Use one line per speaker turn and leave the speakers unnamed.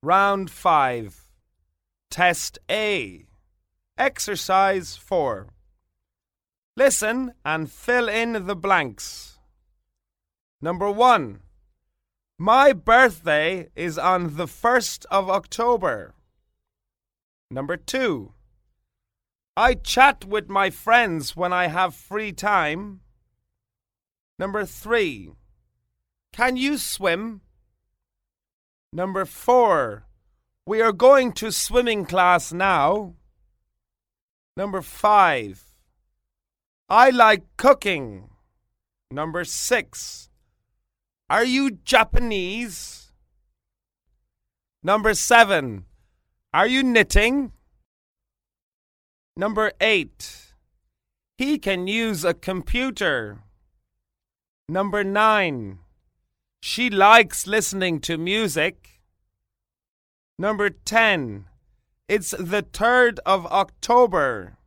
Round 5. Test A. Exercise 4. Listen and fill in the blanks. Number 1. My birthday is on the 1st of October. Number 2. I chat with my friends when I have free time. Number 3. Can you swim? Number 4. We are going to swimming class now. Number 5. I like cooking. Number 6. Are you Japanese? Number 7. Are you knitting? Number 8. He can use a computer. Number 9. She likes listening to music. Number 10. It's the 3rd of October.